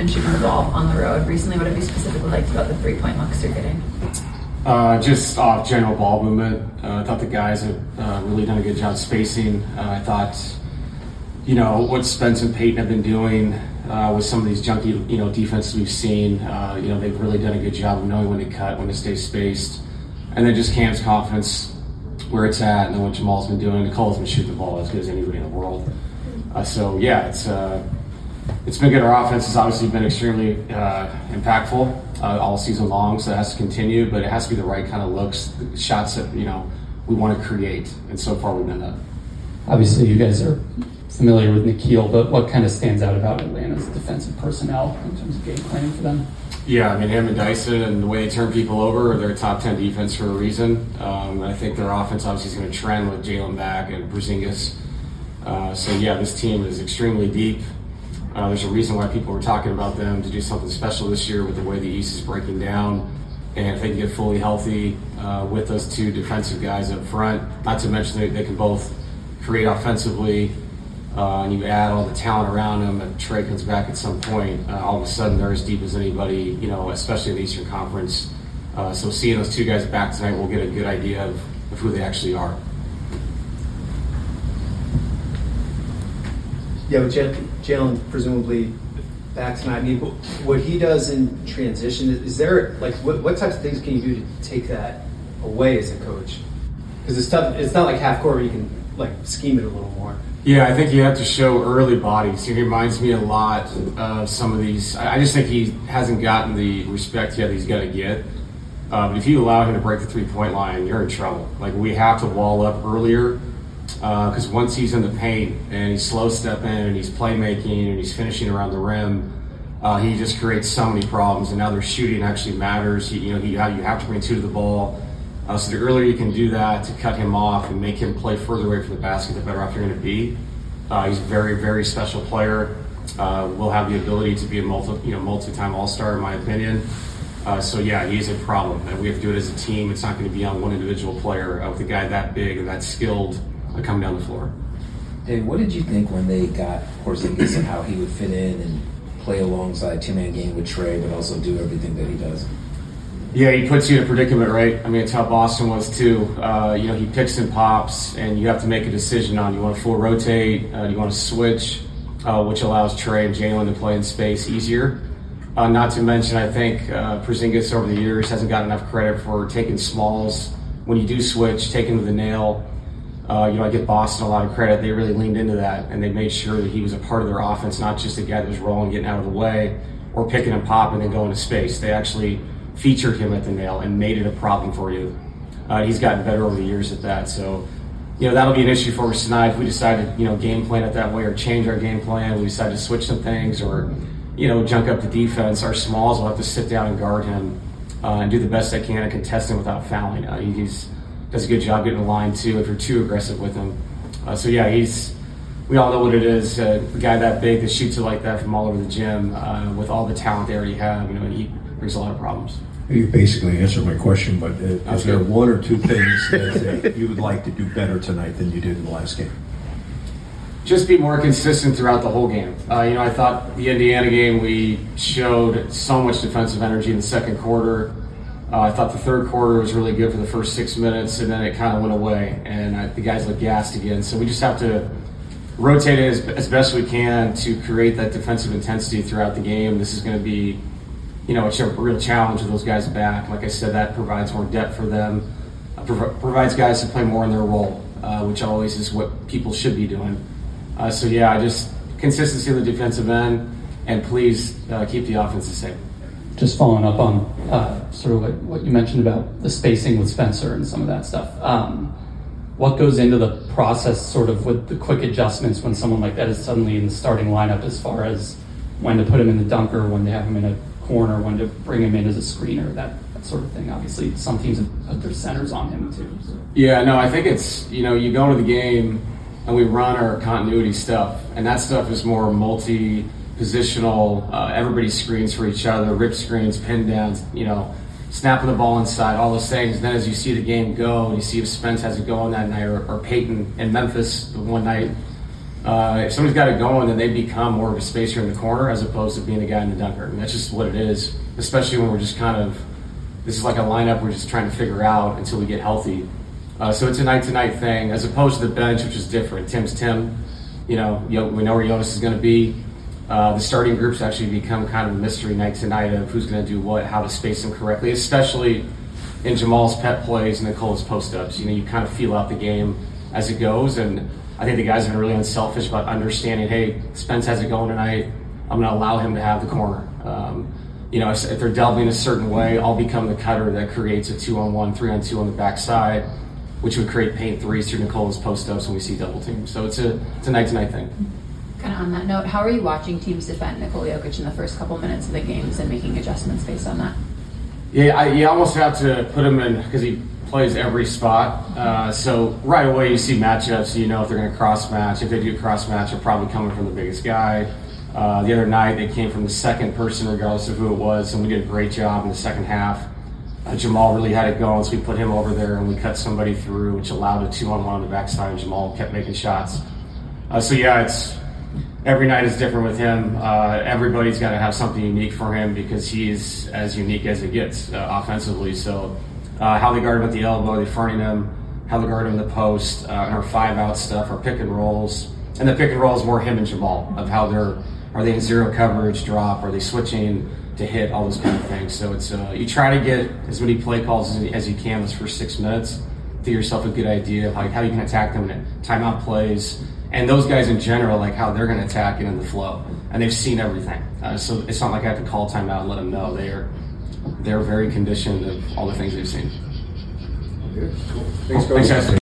and shooting the ball on the road recently. What have you specifically liked about the 3-point looks you're getting? Just off general ball movement. I thought the guys have really done a good job spacing. I thought, what Spence and Peyton have been doing with some of these junky, defenses we've seen, they've really done a good job of knowing when to cut, when to stay spaced. And then just Cam's confidence where it's at, and then what Jamal's been doing. Nicole's been shooting the ball as good as anybody in the world. It's been good. Our offense has obviously been extremely impactful all season long, so it has to continue, but it has to be the right kind of looks, shots that, we want to create, and so far we've done that. Obviously, you guys are familiar with Nickeil, but what kind of stands out about Atlanta's defensive personnel in terms of game planning for them? Yeah, him and Dyson and the way they turn people over, they're a top 10 defense for a reason. I think their offense obviously is going to trend with Jalen back and Porzingis. This team is extremely deep. There's a reason why people were talking about them to do something special this year with the way the East is breaking down. And if they can get fully healthy with those two defensive guys up front, not to mention they can both create offensively, and you add all the talent around them, and Trey comes back at some point, all of a sudden they're as deep as anybody, especially in the Eastern Conference. So seeing those two guys back tonight, we'll get a good idea of who they actually are. Yeah, with Jalen presumably back tonight, what he does in transition, is there, what types of things can you do to take that away as a coach? Because it's tough. It's not like half court where you can, scheme it a little more. Yeah, I think you have to show early bodies. He reminds me a lot of some of these. I just think he hasn't gotten the respect yet he's got to get. But if you allow him to break the 3-point line, you're in trouble. We have to wall up earlier. Because once he's in the paint and he's slow stepping and he's playmaking and he's finishing around the rim, he just creates so many problems. And now their shooting actually matters. You have to bring two to the ball. So the earlier you can do that to cut him off and make him play further away from the basket, the better off you're going to be. He's a very, very special player. Will have the ability to be a multi-time All-Star, in my opinion. He's a problem, and we have to do it as a team. It's not going to be on one individual player with a guy that big and that skilled coming down the floor. Dave, what did you think when they got Porzingis and how he would fit in and play alongside two-man game with Trey, but also do everything that he does? Yeah, he puts you in a predicament, right? It's how Boston was too. He picks and pops, and you have to make a decision on, you want to full rotate, do you want to switch, which allows Trey and Jalen to play in space easier. Not to mention, I think Porzingis over the years hasn't got enough credit for taking smalls. When you do switch, taking to the nail. I give Boston a lot of credit. They really leaned into that, and they made sure that he was a part of their offense, not just a guy that was rolling, getting out of the way, or picking and popping and then going to space. They actually featured him at the nail and made it a problem for you. He's gotten better over the years at that. So, that'll be an issue for us tonight if we decide to, game plan it that way or change our game plan. We decide to switch some things or, junk up the defense. Our smalls will have to sit down and guard him and do the best they can and contest him without fouling. He's does a good job getting the line too if you're too aggressive with him. We all know what it is. A guy that big that shoots it like that from all over the gym with all the talent they already have, and he brings a lot of problems. You basically answered my question, but is there one or two things that you would like to do better tonight than you did in the last game? Just be more consistent throughout the whole game. I thought the Indiana game we showed so much defensive energy in the second quarter. I thought the third quarter was really good for the first 6 minutes, and then it kind of went away, and the guys looked gassed again. So we just have to rotate it as best we can to create that defensive intensity throughout the game. This is going to be, it's a real challenge with those guys back. Like I said, that provides more depth for them, provides guys to play more in their role, which always is what people should be doing. Just consistency on the defensive end, and please keep the offense the same. Just following up on sort of what you mentioned about the spacing with Spencer and some of that stuff. What goes into the process sort of with the quick adjustments when someone like that is suddenly in the starting lineup as far as when to put him in the dunker, when to have him in a corner, when to bring him in as a screener, that sort of thing. Obviously, some teams have put their centers on him too. So. Yeah, no, I think it's, you go into the game and we run our continuity stuff, and that stuff is more multi-positional, everybody screens for each other, rip screens, pin downs, snapping the ball inside, all those things. And then as you see the game go, and you see if Spence has it going that night, or Peyton in Memphis the one night, if somebody's got it going, then they become more of a spacer in the corner as opposed to being a guy in the dunker. I mean, that's just what it is, especially when we're just this is like a lineup we're just trying to figure out until we get healthy. So it's a night-to-night thing as opposed to the bench, which is different. Tim's Tim. We know where Jonas is going to be. The starting groups actually become kind of a mystery night-to-night of who's going to do what, how to space them correctly, especially in Jamal's pet plays and Nicola's post-ups. You kind of feel out the game as it goes, and I think the guys have been really unselfish about understanding, hey, Spence has it going tonight. I'm going to allow him to have the corner. If they're delving a certain way, I'll become the cutter that creates a 2-on-1, 3-on-2 on the backside, which would create paint threes through Nicola's post-ups when we see double teams. So it's a night-to-night thing. Kind of on that note, how are you watching teams defend Nikola Jokic in the first couple minutes of the games and making adjustments based on that? Yeah, you almost have to put him in because he plays every spot. So right away you see matchups, you know if they're going to cross-match. If they do cross-match, they're probably coming from the biggest guy. The other night they came from the second person regardless of who it was, and we did a great job in the second half. Jamal really had it going, so we put him over there and we cut somebody through, which allowed a 2-on-1 on the backside, and Jamal kept making shots. It's every night is different with him. Everybody's got to have something unique for him because he's as unique as it gets offensively. So how they guard him at the elbow, they fronting him, how they guard him in the post, and our 5-out stuff, our pick and rolls. And the pick and roll is more him and Jamal of how are they in zero coverage, drop, are they switching to hit, all those kind of things. So it's you try to get as many play calls as you can those first 6 minutes to give yourself a good idea of how you can attack them in timeout plays. And those guys in general, like how they're going to attack it in the flow. And they've seen everything. So it's not like I have to call timeout and let them know. They're very conditioned of all the things they've seen. Good. Cool. Thanks, Coach. Thanks, guys.